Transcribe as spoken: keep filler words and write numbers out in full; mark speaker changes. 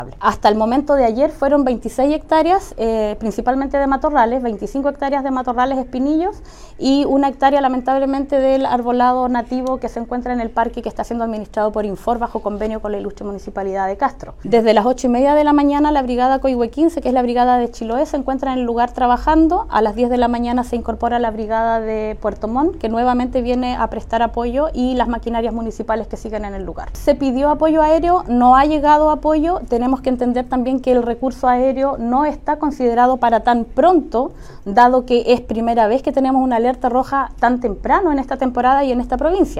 Speaker 1: Hasta el momento de ayer fueron veintiséis hectáreas, eh, principalmente de matorrales, veinticinco hectáreas de matorrales espinillos y una hectárea lamentablemente del arbolado nativo que se encuentra en el parque y que está siendo administrado por Infor bajo convenio con la ilustre Municipalidad de Castro. Desde las ocho y media de la mañana la brigada Coihue quince, que es la brigada de Chiloé, se encuentra en el lugar trabajando. A las diez de la mañana se incorpora la brigada de Puerto Montt, que nuevamente viene a prestar apoyo, y las maquinarias municipales que siguen en el lugar. Se pidió apoyo aéreo, no ha llegado apoyo. Tenemos que entender también que el recurso aéreo no está considerado para tan pronto, dado que es primera vez que tenemos una alerta roja tan temprano en esta temporada y en esta provincia.